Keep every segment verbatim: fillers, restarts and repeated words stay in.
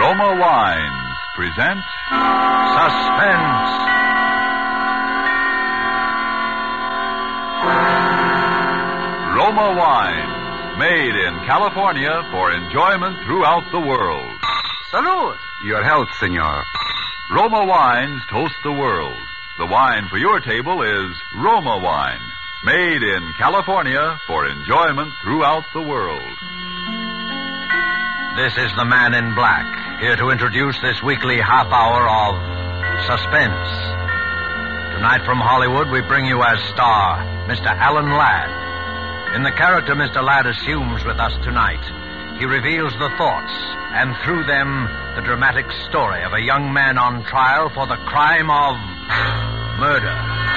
Roma Wines present Suspense. Roma Wines, made in California for enjoyment throughout the world. Salud. Your health, senor. Roma Wines toast the world. The wine for your table is Roma Wine, made in California for enjoyment throughout the world. This is the Man in Black, here to introduce this weekly half hour of suspense. Tonight from Hollywood, we bring you as star Mister Alan Ladd. In the character Mister Ladd assumes with us tonight, he reveals the thoughts and through them the dramatic story of a young man on trial for the crime of murder.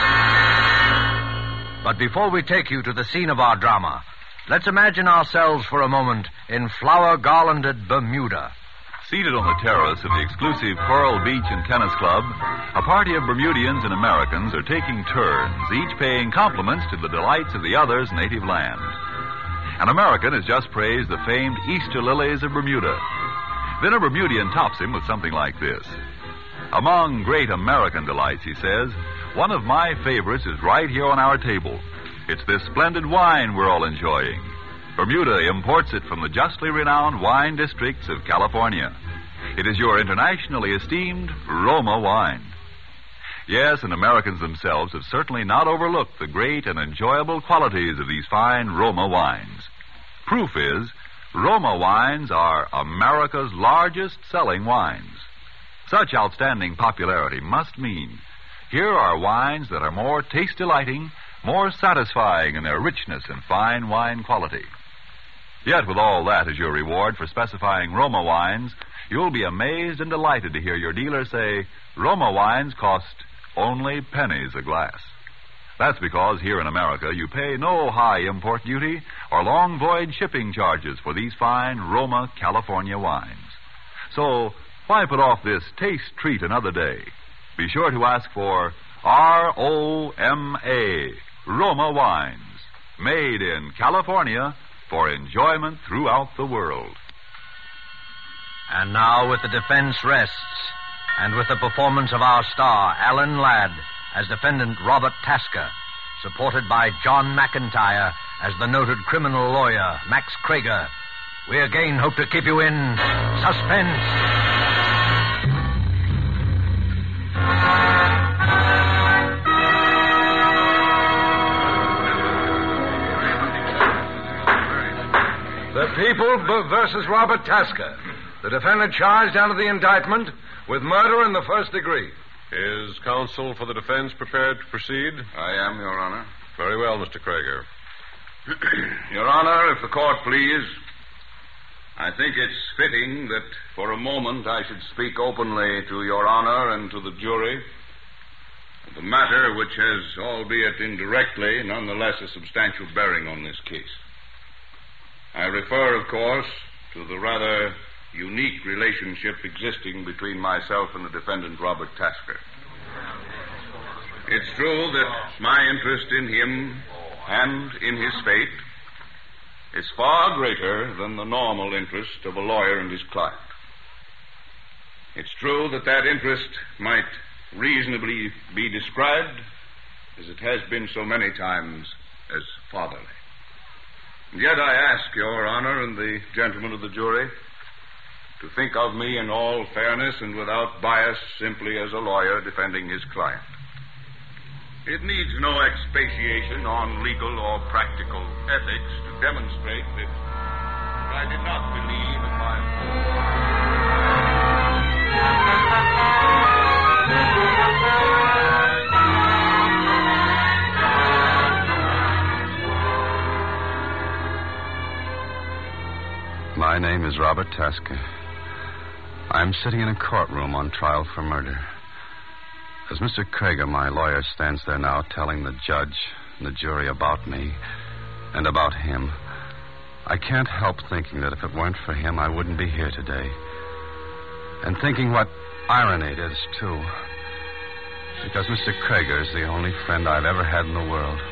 But before we take you to the scene of our drama, let's imagine ourselves for a moment in flower-garlanded Bermuda. Seated on the terrace of the exclusive Coral Beach and Tennis Club, a party of Bermudians and Americans are taking turns, each paying compliments to the delights of the other's native land. An American has just praised the famed Easter lilies of Bermuda. Then a Bermudian tops him with something like this. Among great American delights, he says, one of my favorites is right here on our table. It's this splendid wine we're all enjoying. Bermuda imports it from the justly renowned wine districts of California. It is your internationally esteemed Roma wine. Yes, and Americans themselves have certainly not overlooked the great and enjoyable qualities of these fine Roma wines. Proof is, Roma wines are America's largest selling wines. Such outstanding popularity must mean here are wines that are more taste-delighting, more satisfying in their richness and fine wine quality. Yet with all that as your reward for specifying Roma wines, you'll be amazed and delighted to hear your dealer say Roma wines cost only pennies a glass. That's because here in America you pay no high import duty or long voyage shipping charges for these fine Roma California wines. So why put off this taste treat another day? Be sure to ask for R O M A, Roma wines, made in California for enjoyment throughout the world. And now, with the defense rests, and with the performance of our star, Alan Ladd, as defendant Robert Tasker, supported by John McIntyre as the noted criminal lawyer, Max Krager, we again hope to keep you in suspense. The People b- versus Robert Tasker. The defendant charged under the indictment with murder in the first degree. Is counsel for the defense prepared to proceed? I am, Your Honor. Very well, Mister Krager. Your Honor, if the court please, I think it's fitting that for a moment I should speak openly to Your Honor and to the jury of the matter which has, albeit indirectly, nonetheless a substantial bearing on this case. I refer, of course, to the rather unique relationship existing between myself and the defendant, Robert Tasker. It's true that my interest in him and in his fate is far greater than the normal interest of a lawyer and his client. It's true that that interest might reasonably be described, as it has been so many times, as fatherly. And yet I ask Your Honor and the gentlemen of the jury to think of me in all fairness and without bias, simply as a lawyer defending his client. It needs no expatiation on legal or practical ethics to demonstrate that I did not believe in my... My name is Robert Tasker. I'm sitting in a courtroom on trial for murder. As Mister Krager, my lawyer, stands there now telling the judge and the jury about me and about him, I can't help thinking that if it weren't for him, I wouldn't be here today. And thinking what irony it is, too. Because Mister Krager is the only friend I've ever had in the world.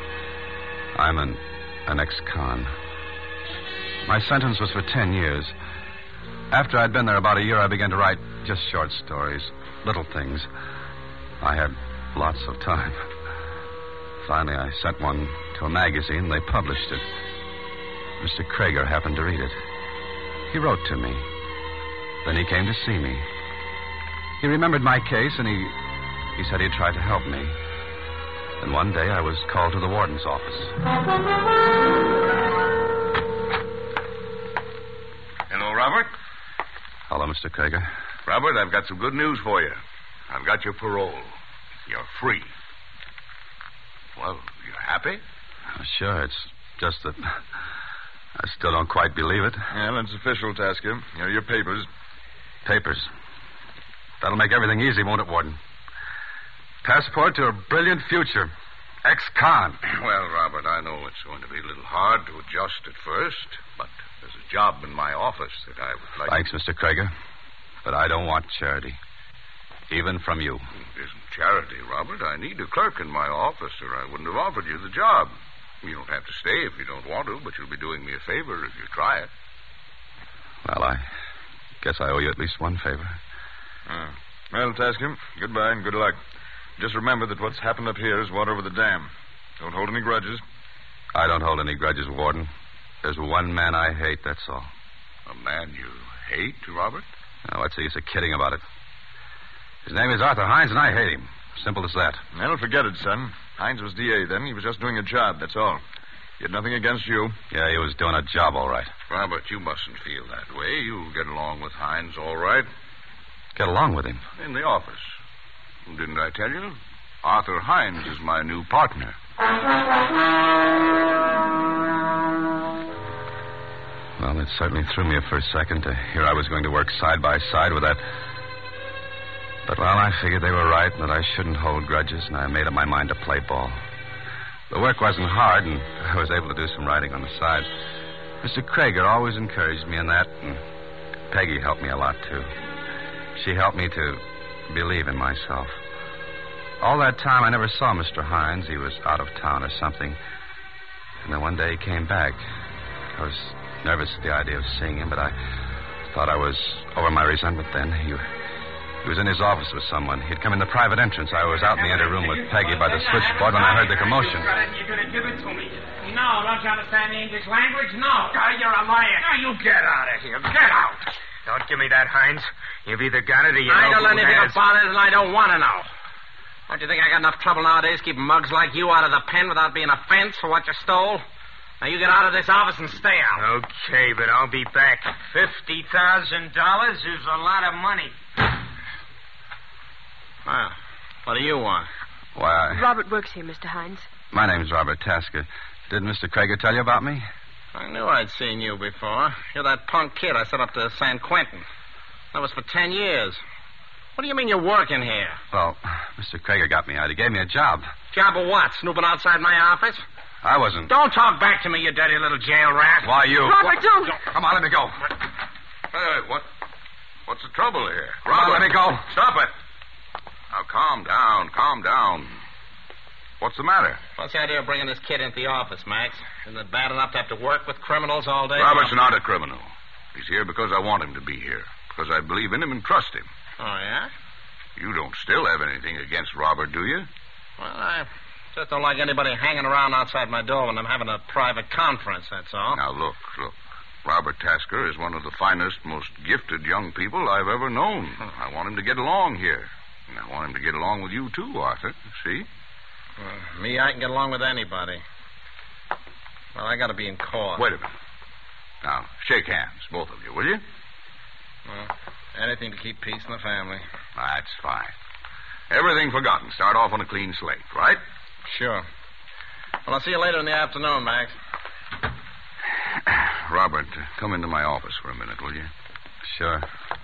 I'm an, an ex-con. My sentence was for ten years. After I'd been there about a year, I began to write just short stories, little things. I had lots of time. Finally, I sent one to a magazine. They published it. Mister Krager happened to read it. He wrote to me. Then he came to see me. He remembered my case, and he, he said he'd try to help me. And one day I was called to the warden's office. Hello, Robert. Hello, Mister Krager. Robert, I've got some good news for you. I've got your parole. You're free. Well, you happy? Oh, sure, it's just that I still don't quite believe it. Well, it's official, Tasker. Here are your papers. Papers. That'll make everything easy, won't it, Warden? Passport to a brilliant future. Ex-con. Well, Robert, I know it's going to be a little hard to adjust at first, but there's a job in my office that I would like... Thanks, Mister Krager. But I don't want charity. Even from you. It isn't charity, Robert. I need a clerk in my office, or I wouldn't have offered you the job. You don't have to stay if you don't want to, but you'll be doing me a favor if you try it. Well, I guess I owe you at least one favor. Uh, well, Tasker, goodbye and good luck. Just remember that what's happened up here is water over the dam. Don't hold any grudges. I don't hold any grudges, Warden. There's one man I hate, that's all. A man you hate, Robert? Now, what's the use of kidding about it? His name is Arthur Hines, and I hate him. Simple as that. Well, forget it, son. Hines was D A then. He was just doing a job, that's all. He had nothing against you. Yeah, he was doing a job, all right. Robert, you mustn't feel that way. You'll get along with Hines all right. Get along with him? In the office. Didn't I tell you? Arthur Hines is my new partner. Well, it certainly threw me for a second to hear I was going to work side by side with that. But, well, I figured they were right and that I shouldn't hold grudges, and I made up my mind to play ball. The work wasn't hard, and I was able to do some writing on the side. Mister Krager always encouraged me in that, and Peggy helped me a lot, too. She helped me to believe in myself. All that time, I never saw Mister Hines. He was out of town or something. And then one day he came back. I was nervous at the idea of seeing him, but I thought I was over my resentment then. He, he was in his office with someone. He'd come in the private entrance. I was out in the ante room with Peggy by the switchboard when I heard the commotion. You're going to give it to me. No, don't you understand the English language? No. God, you're a liar. Now, you get out of here. Get out. Don't give me that, Hines. You've either got it or you I know don't know who anything has. about it, and I don't want to know. Don't you think I got enough trouble nowadays keeping mugs like you out of the pen without being a fence for what you stole? Now, you get out of this office and stay out. Okay, but I'll be back. Fifty thousand dollars is a lot of money. Well, what do you want? Why, I... Robert works here, Mister Hines. My name's Robert Tasker. Did Mister Krager tell you about me? I knew I'd seen you before. You're that punk kid I sent up to San Quentin. That was for ten years. What do you mean you're working here? Well, Mister Krager got me out. He gave me a job. Job of what? Snooping outside my office? I wasn't. Don't talk back to me, you dirty little jail rat. Why, you... Robert, don't. Come on, let me go. Hey, what? What's the trouble here? Come on, let me go. Stop it. Now, calm down, calm down. What's the matter? What's the idea of bringing this kid into the office, Max? Isn't it bad enough to have to work with criminals all day? Robert's not a criminal. He's here because I want him to be here. Because I believe in him and trust him. Oh, yeah? You don't still have anything against Robert, do you? Well, I just don't like anybody hanging around outside my door when I'm having a private conference, that's all. Now, look, look. Robert Tasker is one of the finest, most gifted young people I've ever known. I want him to get along here. And I want him to get along with you, too, Arthur. See? Well, me, I can get along with anybody. Well, I got to be in court. Wait a minute. Now, shake hands, both of you, will you? Well, anything to keep peace in the family. That's fine. Everything forgotten. Start off on a clean slate, right? Sure. Well, I'll see you later in the afternoon, Max. Robert, uh, come into my office for a minute, will you? Sure.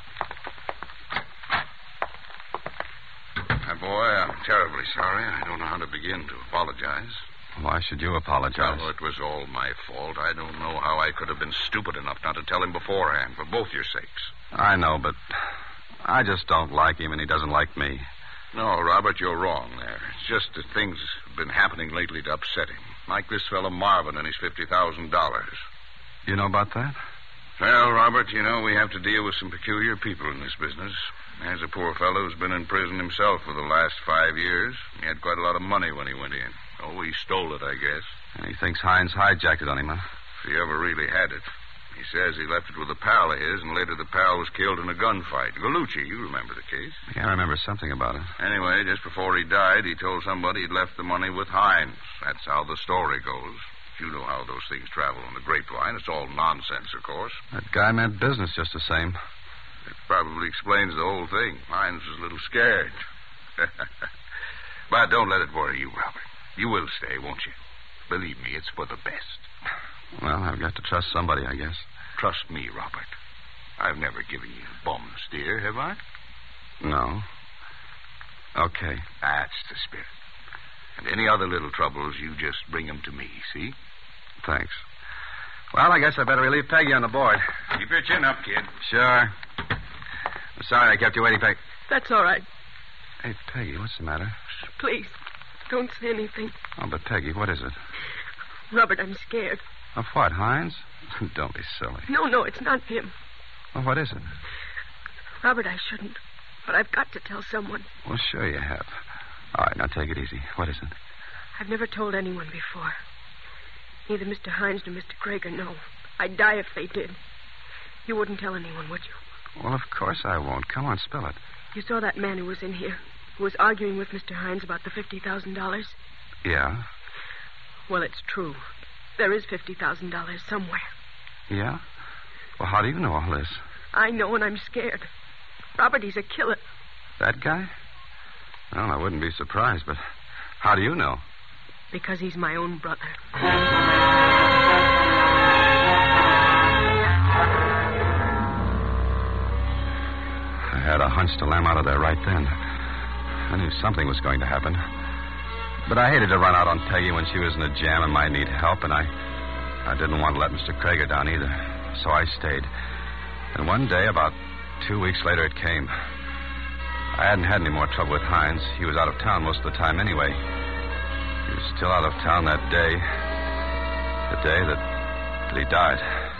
My boy, I'm terribly sorry. I don't know how to begin to apologize. Why should you apologize? Well, it was all my fault. I don't know how I could have been stupid enough not to tell him beforehand, for both your sakes. I know, but I just don't like him, and he doesn't like me. No, Robert, you're wrong there. It's just that things have been happening lately to upset him. Like this fellow Marvin and his fifty thousand dollars. You know about that? Well, Robert, you know, we have to deal with some peculiar people in this business. There's a poor fellow who's been in prison himself for the last five years. He had quite a lot of money when he went in. Oh, he stole it, I guess. And he thinks Hines hijacked it on him, huh? If he ever really had it. He says he left it with a pal of his, and later the pal was killed in a gunfight. Gallucci, you remember the case. Yeah, I remember something about it. Anyway, just before he died, he told somebody he'd left the money with Hines. That's how the story goes. You know how those things travel on the grapevine. It's all nonsense, of course. That guy meant business just the same. It probably explains the whole thing. Hines was a little scared. But don't let it worry you, Robert. You will stay, won't you? Believe me, it's for the best. Well, I've got to trust somebody, I guess. Trust me, Robert. I've never given you bum steer, have I? No. Okay. That's the spirit. And any other little troubles, you just bring them to me, see? Thanks. Well, I guess I better relieve Peggy on the board. Keep your chin up, kid. Sure. I'm sorry I kept you waiting, Peg. That's all right. Hey, Peggy, what's the matter? Please, don't say anything. Oh, but Peggy, what is it? Robert, I'm scared. Of what, Hines? Don't be silly. No, no, it's not him. Well, what is it? Robert, I shouldn't. But I've got to tell someone. Well, sure you have. All right, now take it easy. What is it? I've never told anyone before. Neither Mister Hines nor Mister Krager know. I'd die if they did. You wouldn't tell anyone, would you? Well, of course I won't. Come on, spill it. You saw that man who was in here, who was arguing with Mister Hines about the fifty thousand dollars? Yeah. Well, it's true. There is fifty thousand dollars somewhere. Yeah? Well, how do you know all this? I know, and I'm scared. Robert, he's a killer. That guy? Well, I wouldn't be surprised, but how do you know? Because he's my own brother. I had a hunch to lam out of there right then. I knew something was going to happen. But I hated to run out on Peggy when she was in a jam and might need help, and I I didn't want to let Mister Krager down either. So I stayed. And one day, about two weeks later, it came. I hadn't had any more trouble with Hines. He was out of town most of the time anyway. He was still out of town that day. The day that, that he died.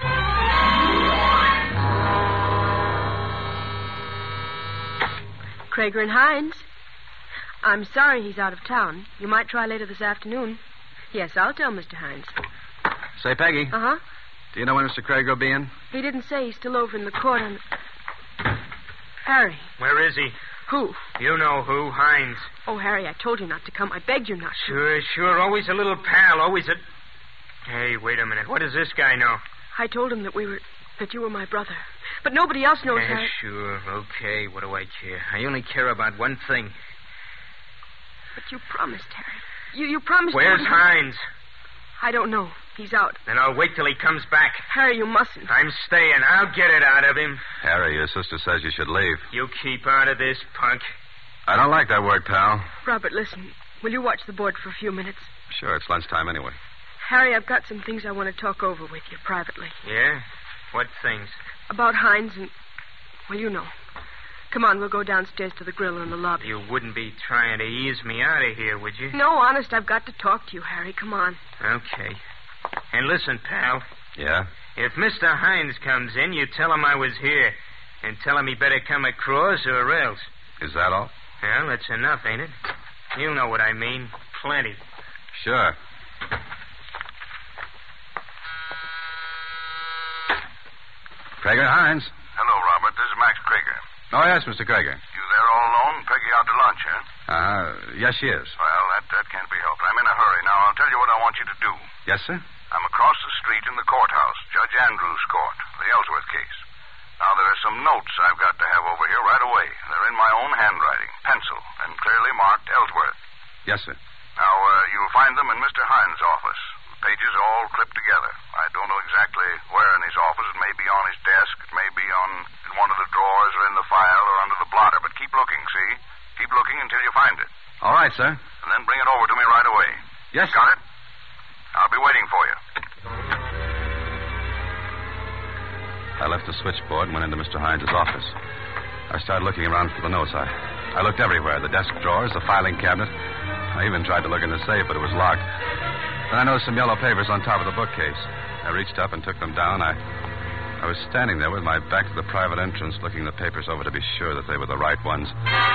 Krager and Hines. I'm sorry he's out of town. You might try later this afternoon. Yes, I'll tell Mister Hines. Say, Peggy. Uh-huh. Do you know when Mister Krager will be in? He didn't say. He's still over in the court on... Harry. Where is he? Who? You know who, Hines. Oh, Harry, I told you not to come. I begged you not to. Sure, sure. Always a little pal. Always a... Hey, wait a minute. What does this guy know? I told him that we were... that you were my brother. But nobody else knows, Yeah, Harry. sure. Okay. What do I care? I only care about one thing. But you promised, Harry. You you promised... Where's you... Hines? I don't know. He's out. Then I'll wait till he comes back. Harry, you mustn't. I'm staying. I'll get it out of him. Harry, your sister says you should leave. You keep out of this, punk. I don't like that word, pal. Robert, listen. Will you watch the board for a few minutes? Sure, it's lunchtime anyway. Harry, I've got some things I want to talk over with you privately. Yeah? What things? About Hines and... well, you know. Come on, we'll go downstairs to the grill in the lobby. You wouldn't be trying to ease me out of here, would you? No, honest, I've got to talk to you, Harry. Come on. Okay. And listen, pal. Yeah? If Mister Hines comes in, you tell him I was here. And tell him he better come across or else. Is that all? Well, that's enough, ain't it? You know what I mean. Plenty. Sure. Krager, Hines. Hello, Robert. This is Max Krager. Oh, yes, Mister Krager. You there all alone? Peggy out to lunch, huh? Uh, yes, she is. Well, that, that can't be helped. I'm in a hurry. Now, I'll tell you what I want you to do. Yes, sir? I'm across the street in the courthouse, Judge Andrews' court, the Ellsworth case. Now, there are some notes I've got to have over here right away. They're in my own handwriting, pencil, and clearly marked Ellsworth. Yes, sir. Now, uh, you'll find them in Mister Hines' office. The pages are all clipped together. I don't know exactly where in his office. It may be on his desk. It may be on in one of the drawers or in the file or under the blotter. But keep looking, see? Keep looking until you find it. All right, sir. And then bring it over to me right away. Yes, Got it? I'll be waiting for you. I left the switchboard and went into Mister Hines' office. I started looking around for the notes. I, I looked everywhere, the desk drawers, the filing cabinet. I even tried to look in the safe, but it was locked. Then I noticed some yellow papers on top of the bookcase. I reached up and took them down. I I was standing there with my back to the private entrance, looking the papers over to be sure that they were the right ones.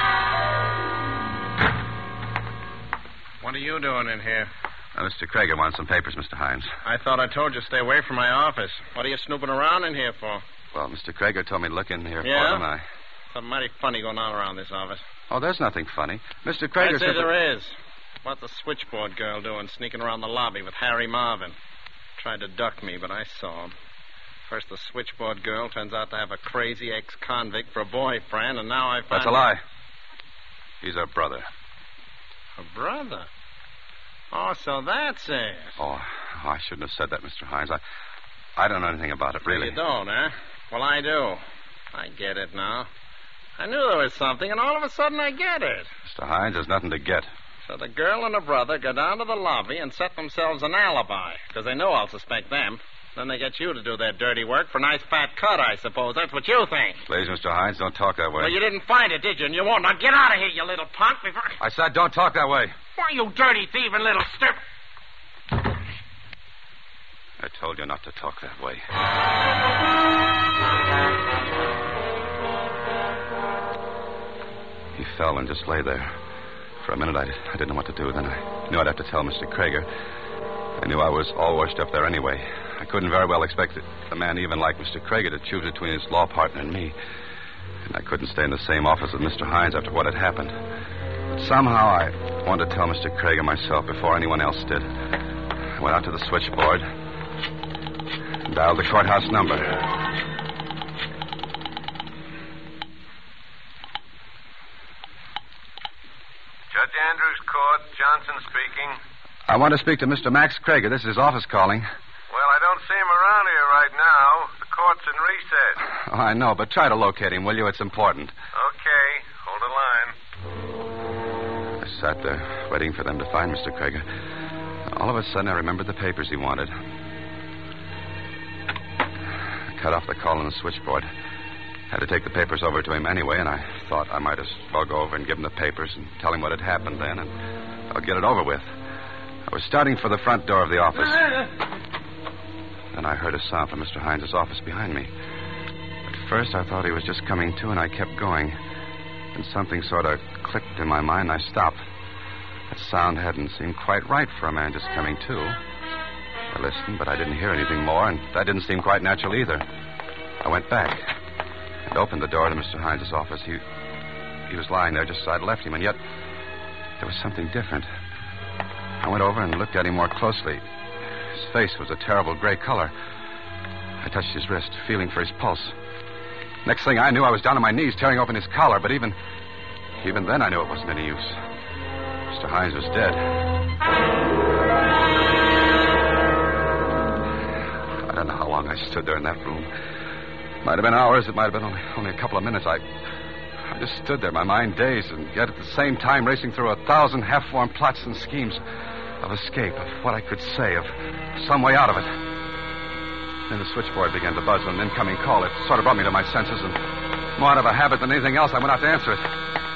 What are you doing in here? Uh, Mister Krager wants some papers, Mister Hines. I thought I told you to stay away from my office. What are you snooping around in here for? Well, Mister Krager told me to look in here Yeah? for them. I... Something mighty funny going on around this office. Oh, there's nothing funny. Mister Krager I say said that- there is. What's the switchboard girl doing sneaking around the lobby with Harry Marvin? Tried to duck me, but I saw him. First, the switchboard girl turns out to have a crazy ex-convict for a boyfriend, and now I find... That's a lie. He's our brother. A brother? Oh, so that's it. Oh, oh, I shouldn't have said that, Mister Hines. I, I don't know anything about it, really. You don't, eh? Well, I do. I get it now. I knew there was something, and all of a sudden I get it. Mister Hines, there's nothing to get. So the girl and her brother go down to the lobby and set themselves an alibi, because they know I'll suspect them. Then they get you to do their dirty work for a nice fat cut, I suppose. That's what you think. Please, Mister Hines, don't talk that way. Well, you didn't find it, did you? And you won't. Now get out of here, you little punk. Before... I said don't talk that way. Why, you dirty, thieving little strip... I told you not to talk that way. He fell and just lay there. For a minute, I, I didn't know what to do. Then I knew I'd have to tell Mister Krager. I knew I was all washed up there anyway. I couldn't very well expect a man even like Mister Krager to choose between his law partner and me. And I couldn't stay in the same office with Mister Hines after what had happened. But somehow I wanted to tell Mister Krager myself before anyone else did. I went out to the switchboard and dialed the courthouse number. Judge Andrews Court, Johnson speaking. I want to speak to Mister Max Krager. This is his office calling. Well, I don't see him around here right now. The court's in recess. Oh, I know, but try to locate him, will you? It's important. Okay. Hold the line. I sat there, waiting for them to find Mister Krager. All of a sudden, I remembered the papers he wanted. I cut off the call on the switchboard. Had to take the papers over to him anyway, and I thought I might as well go over and give him the papers and tell him what had happened then, and I'll get it over with. I was starting for the front door of the office. Then I heard a sound from Mister Hines' office behind me. At first, I thought he was just coming to, and I kept going. Then something sort of clicked in my mind, and I stopped. That sound hadn't seemed quite right for a man just coming to. I listened, but I didn't hear anything more, and that didn't seem quite natural either. I went back and opened the door to Mister Hines' office. He, he was lying there just as I'd left him, and yet there was something different. I went over and looked at him more closely. His face was a terrible gray color. I touched his wrist, feeling for his pulse. Next thing I knew, I was down on my knees, tearing open his collar, but even, even then I knew it wasn't any use. Mister Hines was dead. I don't know how long I stood there in that room. Might have been hours. It might have been only, only a couple of minutes. I, I just stood there, my mind dazed, and yet at the same time racing through a thousand half-formed plots and schemes of escape, of what I could say, of some way out of it. Then the switchboard began to buzz with an incoming call. It sort of brought me to my senses, and more out of a habit than anything else, I went out to answer it.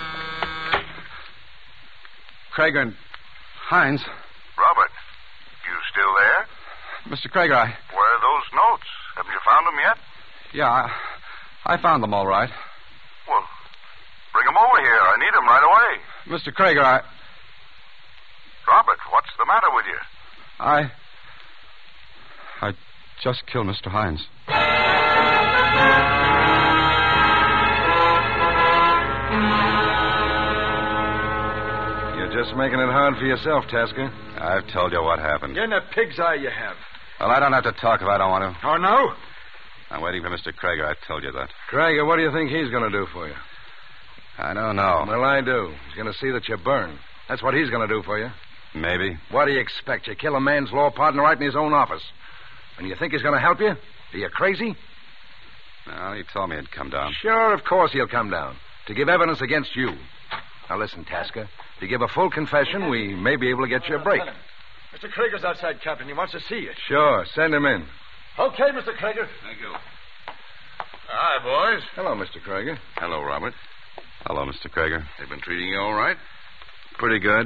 Krager and Hines. Robert, you still there? Mister Krager, I... Where are those notes? Haven't you found them yet? Yeah, I, I found them all right. Well, bring them over here. I need them right away. Mister Krager, I... Robert, what's the matter with you? I... I just killed Mister Hines. You're just making it hard for yourself, Tasker. I've told you what happened. You're in a pig's eye you have. Well, I don't have to talk if I don't want to. Oh, no? I'm waiting for Mister Krager. I told you that. Krager, what do you think he's going to do for you? I don't know. Well, I do. He's going to see that you burn. That's what he's going to do for you. Maybe. What do you expect? You kill a man's law partner right in his own office. And you think he's going to help you? Are you crazy? No, he told me he'd come down. Sure, of course he'll come down. To give evidence against you. Now, listen, Tasker. If you give a full confession, we may be able to get you a break. Mister Krager's outside, Captain. He wants to see you. Sure. Send him in. Okay, Mister Krager. Thank you. Hi, boys. Hello, Mister Krager. Hello, Robert. Hello, Mister Krager. They've been treating you all right? Pretty good.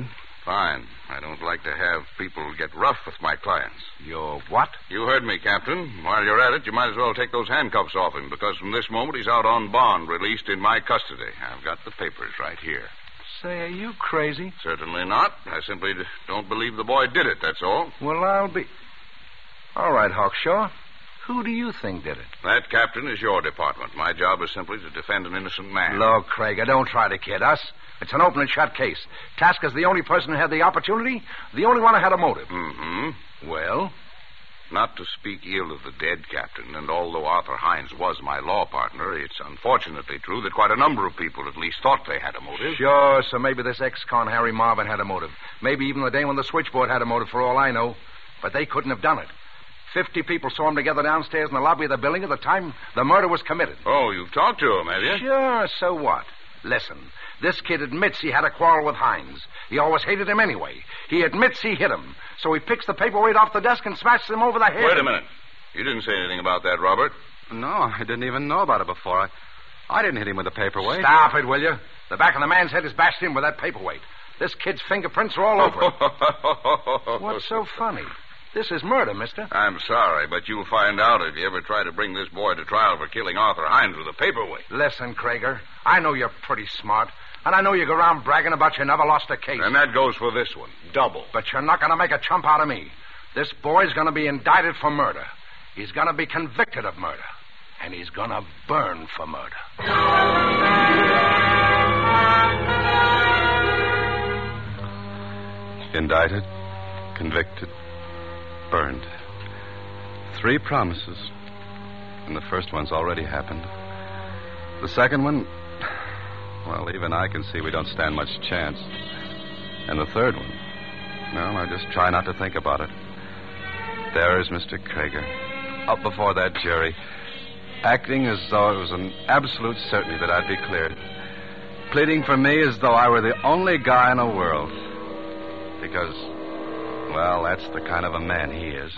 Fine. I don't like to have people get rough with my clients. You're what? You heard me, Captain. While you're at it, you might as well take those handcuffs off him, because from this moment he's out on bond, released in my custody. I've got the papers right here. Say, are you crazy? Certainly not. I simply d- don't believe the boy did it, that's all. Well, I'll be... All right, Hawkshaw. Who do you think did it? That, Captain, is your department. My job is simply to defend an innocent man. Look, Krieger, don't try to kid us. It's an open and shut case. Tasker's the only person who had the opportunity, the only one who had a motive. Mm-hmm. Well? Not to speak ill of the dead, Captain, and although Arthur Hines was my law partner, it's unfortunately true that quite a number of people at least thought they had a motive. Sure, so maybe this ex-con Harry Marvin had a motive. Maybe even the dame on the switchboard had a motive, for all I know. But they couldn't have done it. Fifty people saw him together downstairs in the lobby of the building at the time the murder was committed. Oh, you've talked to him, have you? Sure, so what? Listen, this kid admits he had a quarrel with Hines. He always hated him anyway. He admits he hit him. So he picks the paperweight off the desk and smashes him over the head. Wait a minute. You didn't say anything about that, Robert. No, I didn't even know about it before. I, I didn't hit him with the paperweight. Stop it, will you? The back of the man's head is bashed in with that paperweight. This kid's fingerprints are all over it. What's so funny? This is murder, mister. I'm sorry, but you'll find out if you ever try to bring this boy to trial for killing Arthur Hines with a paperweight. Listen, Krieger, I know you're pretty smart, and I know you go around bragging about you never lost a case. And that goes for this one. Double. But you're not going to make a chump out of me. This boy's going to be indicted for murder. He's going to be convicted of murder. And he's going to burn for murder. Indicted, convicted, burned. Three promises. And the first one's already happened. The second one, well, even I can see we don't stand much chance. And the third one, well, I just try not to think about it. There is Mister Krieger, up before that jury, acting as though it was an absolute certainty that I'd be cleared. Pleading for me as though I were the only guy in the world. Because, well, that's the kind of a man he is.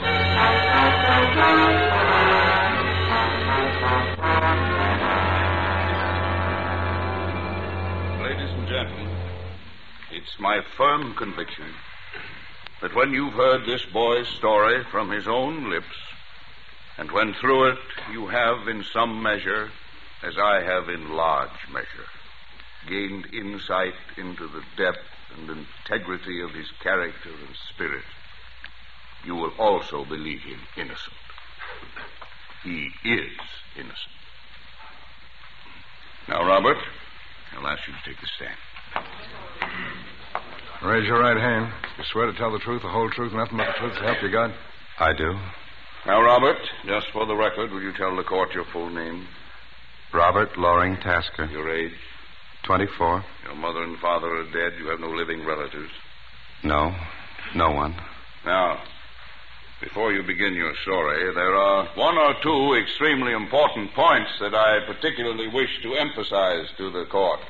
Ladies and gentlemen, it's my firm conviction that when you've heard this boy's story from his own lips, and when through it you have in some measure, as I have in large measure, gained insight into the depth and integrity of his character and spirit, you will also believe him innocent. He is innocent. Now, Robert, I'll ask you to take the stand. Raise your right hand. You swear to tell the truth, the whole truth, nothing but the truth to help you God? I do. Now, Robert, just for the record, will you tell the court your full name? Robert Loring Tasker. Your age? twenty-four. Your mother and father are dead. You have no living relatives. No. No one. Now, before you begin your story, there are one or two extremely important points that I particularly wish to emphasize to the court.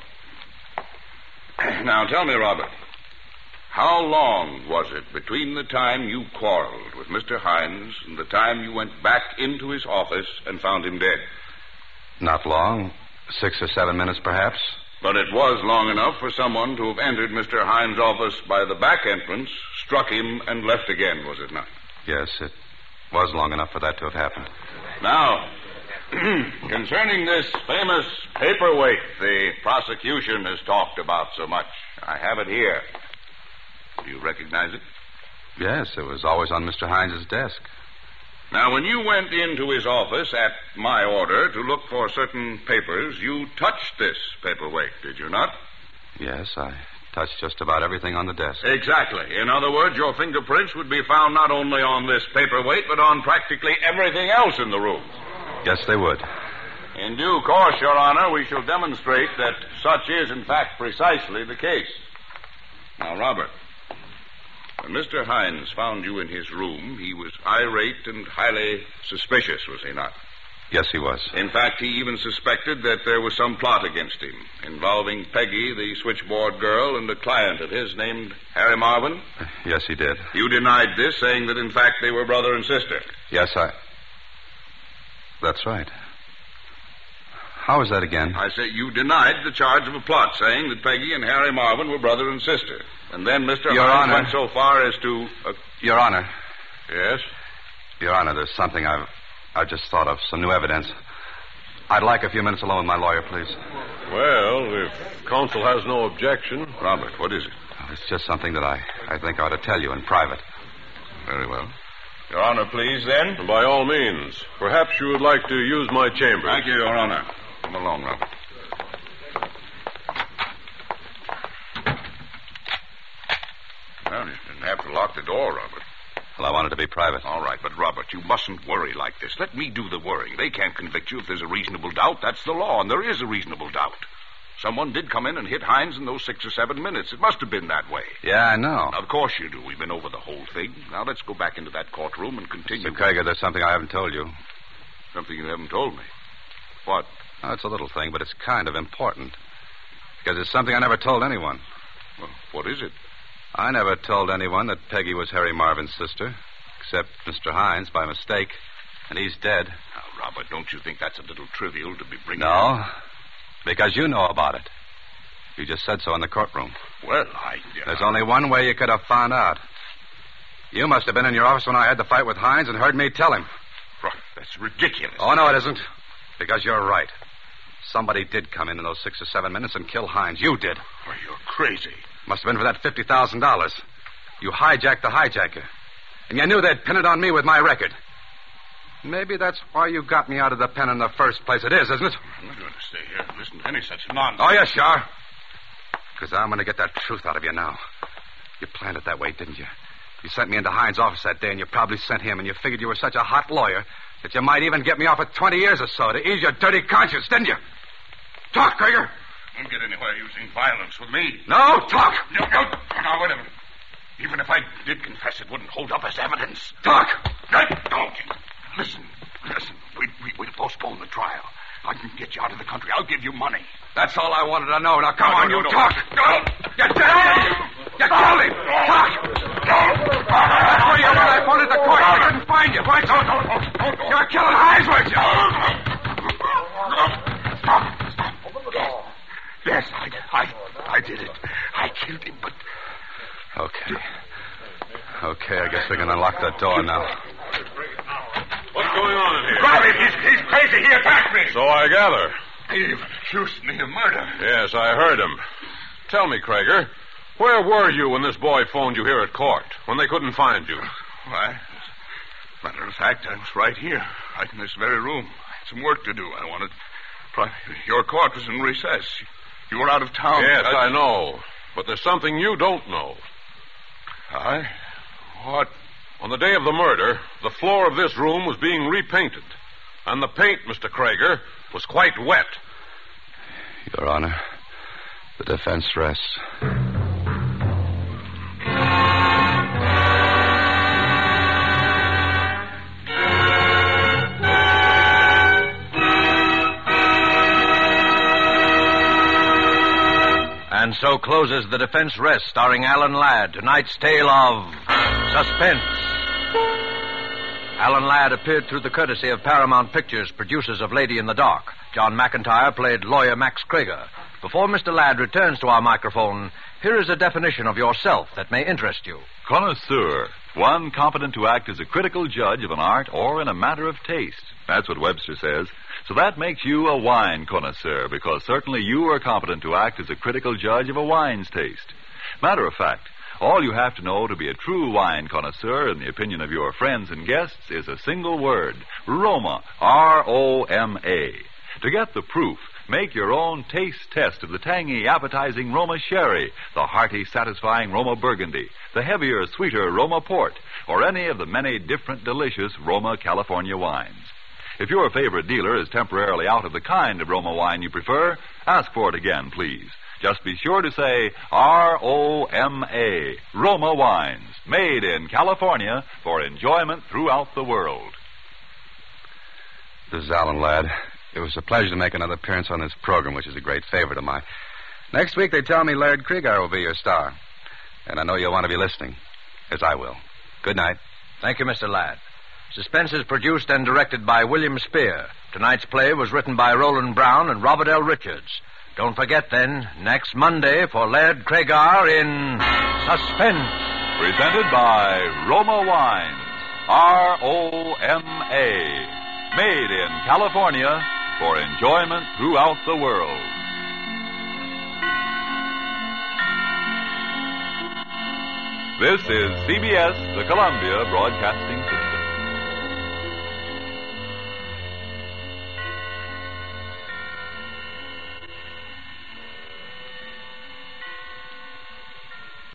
Now, tell me, Robert, how long was it between the time you quarreled with Mister Hines and the time you went back into his office and found him dead? Not long. Six or seven minutes, perhaps. But it was long enough for someone to have entered Mister Hines' office by the back entrance, struck him, and left again, was it not? Yes, it was long enough for that to have happened. Now, concerning this famous paperweight the prosecution has talked about so much, I have it here. Do you recognize it? Yes, it was always on Mister Hines' desk. Now, when you went into his office at my order to look for certain papers, you touched this paperweight, did you not? Yes, I touched just about everything on the desk. Exactly. In other words, your fingerprints would be found not only on this paperweight, but on practically everything else in the room. Yes, they would. In due course, Your Honor, we shall demonstrate that such is, in fact, precisely the case. Now, Robert, when Mister Hines found you in his room, he was irate and highly suspicious, was he not? Yes, he was. In fact, he even suspected that there was some plot against him, involving Peggy, the switchboard girl, and a client of his named Harry Marvin. Yes, he did. You denied this, saying that, in fact, they were brother and sister. Yes, I... That's right. How was that again? I say you denied the charge of a plot, saying that Peggy and Harry Marvin were brother and sister. And then Mister Your Hines Honor. went so far as to... Uh, Your Honor. Yes? Your Honor, there's something I've, I've just thought of, some new evidence. I'd like a few minutes alone with my lawyer, please. Well, if counsel has no objection. Robert, what is it? It's just something that I, I think I ought to tell you in private. Very well. Your Honor, please, then. By all means. Perhaps you would like to use my chamber. Thank you, Your Honor. Come along, Robert. Well, you didn't have to lock the door, Robert. Well, I want it to be private. All right, but, Robert, you mustn't worry like this. Let me do the worrying. They can't convict you if there's a reasonable doubt. That's the law, and there is a reasonable doubt. Someone did come in and hit Hines in those six or seven minutes. It must have been that way. Yeah, I know. Of course you do. We've been over the whole thing. Now let's go back into that courtroom and continue. Mister Krieger, there's something I haven't told you. Something you haven't told me. What? Oh, it's a little thing, but it's kind of important. Because it's something I never told anyone. Well, what is it? I never told anyone that Peggy was Harry Marvin's sister, except Mister Hines by mistake, and he's dead. Now, Robert, don't you think that's a little trivial to be bringing... No, because you know about it. You just said so in the courtroom. Well, I... Uh... There's only one way you could have found out. You must have been in your office when I had the fight with Hines and heard me tell him. That's ridiculous. Oh, no, it isn't. Because you're right. Somebody did come in in those six or seven minutes and kill Hines. You did. Why, you're crazy. Must have been for that fifty thousand dollars. You hijacked the hijacker. And you knew they'd pin it on me with my record. Maybe that's why you got me out of the pen in the first place. It is, isn't it? I'm not going to stay here and listen to any such nonsense. Oh, yes, you are. Because I'm going to get that truth out of you now. You planned it that way, didn't you? You sent me into Hines' office that day, and you probably sent him, and you figured you were such a hot lawyer that you might even get me off with twenty years or so to ease your dirty conscience, didn't you? Talk, Krieger. Don't get anywhere using violence with me. No, talk. No, no, no, wait a minute. Even if I did confess, it wouldn't hold up as evidence. Talk. No, don't. Listen, listen. We, we, we'll postpone the trial. I can get you out of the country. I'll give you money. That's all I wanted to know. Now, come no, on, no, you no, talk. No. You did it. You killed him. Talk. That's where you were. I phoned at the court. I couldn't find you. Why, don't, don't, don't, don't. You were killing Hines, weren't you? Stop. Stop. Yes, I, I, I did it. I killed him, but... Okay. Okay, I guess we can unlock that door now. What's going on in here? Grab him. He's, he's crazy. He attacked me. So I gather. He even accused me of murder. Yes, I heard him. Tell me, Krieger, where were you when this boy phoned you here at court, when they couldn't find you? Why, as a matter of fact, I was right here, right in this very room. I had some work to do. I wanted... Your court was in recess. You were out of town. Yes, I... I know. But there's something you don't know. I? What? On the day of the murder, the floor of this room was being repainted. And the paint, Mister Krieger, was quite wet. Your Honor, the defense rests. And so closes The Defense Rests, starring Alan Ladd, tonight's tale of suspense. Alan Ladd appeared through the courtesy of Paramount Pictures, producers of Lady in the Dark. John McIntyre played lawyer Max Krieger. Before Mister Ladd returns to our microphone, here is a definition of yourself that may interest you. Connoisseur, one competent to act as a critical judge of an art or in a matter of taste. That's what Webster says. So that makes you a wine connoisseur, because certainly you are competent to act as a critical judge of a wine's taste. Matter of fact, all you have to know to be a true wine connoisseur, in the opinion of your friends and guests, is a single word: Roma, R O M A. To get the proof, make your own taste test of the tangy, appetizing Roma Sherry, the hearty, satisfying Roma Burgundy, the heavier, sweeter Roma Port, or any of the many different delicious Roma California wines. If your favorite dealer is temporarily out of the kind of Roma wine you prefer, ask for it again, please. Just be sure to say R O M A, Roma Wines, made in California for enjoyment throughout the world. This is Alan Ladd. It was a pleasure to make another appearance on this program, which is a great favorite of mine. Next week, they tell me Laird Krieger will be your star. And I know you'll want to be listening, as I will. Good night. Thank you, Mister Ladd. Suspense is produced and directed by William Spear. Tonight's play was written by Roland Brown and Robert L. Richards. Don't forget, then, next Monday for Laird Cregar in Suspense. Presented by Roma Wines, R O M A. Made in California for enjoyment throughout the world. This is C B S, the Columbia Broadcasting System.